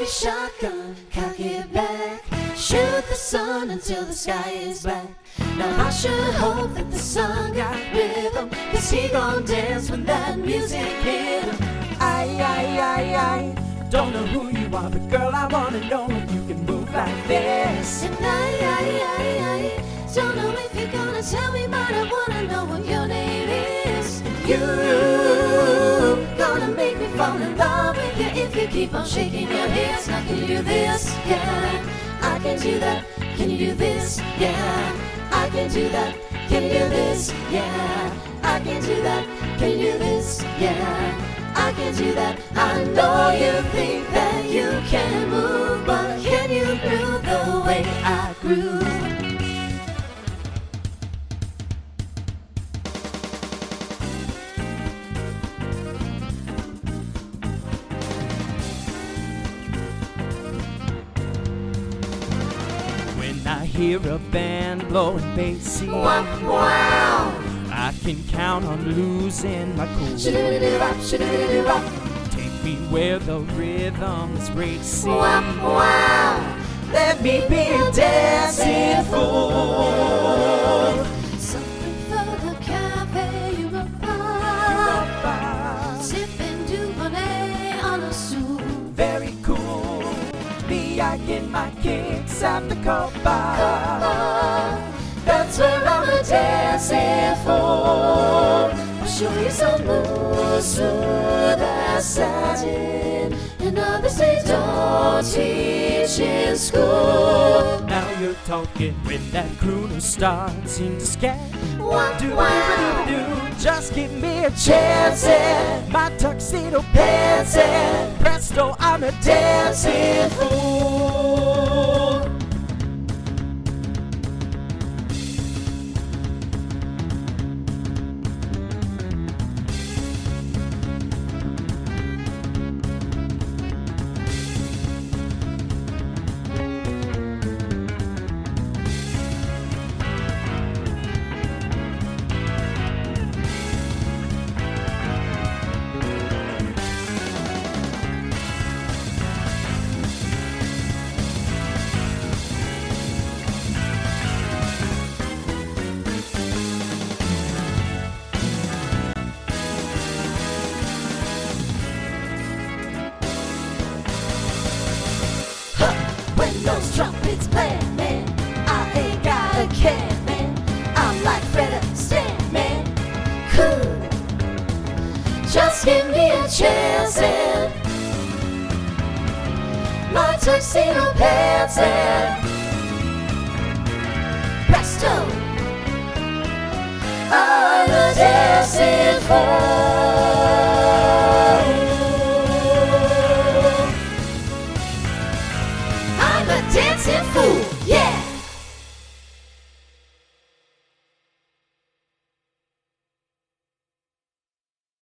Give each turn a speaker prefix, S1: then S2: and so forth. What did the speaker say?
S1: your shotgun, cock it back. Shoot the sun until the sky is black. Now I sure hope that the sun got rhythm, 'cause he gon' dance when that music hit him.
S2: I don't know who you are, but girl, I wanna know if you can move like this.
S1: And I don't know if you're gonna tell me, but I wanna know what your name is. You gonna make me fall in love with you if you keep on shaking your hips. Now can you do this? Yeah, I can do that. Can you do this? Yeah, I can do that. Can you do this? Yeah, I can do that. Can you do this? Yeah, I can do that. I know you think that you can move, but can you groove the way I groove?
S2: When I hear a band blowing bassy,
S1: Wow!
S2: I can count on losing my cool.
S1: Shoo-doo-doo-bop, shoo-doo-doo-bop.
S2: Take me where the rhythm is racing.
S1: Wow!
S2: Let me be a dancing fool.
S1: Something for the cafe Europa. Sipping Dubonnet on a stool.
S2: Very cool. Me, I get my kicks at the Copa.
S1: That's where I'm a dancing fool. I'll show you some moves, smooth as satin, and others they don't teach in school.
S2: Now you're talking when that crooner starts into scat.
S1: Wow,
S2: Do just give me a chance and my tuxedo pants and presto, I'm a dancing fool.
S1: When those trumpets play, man, I ain't got a care, man. I'm like Fred Astaire, man. Cool. Just give me a chance and my tuxedo pants and presto, I'm a dancing fool.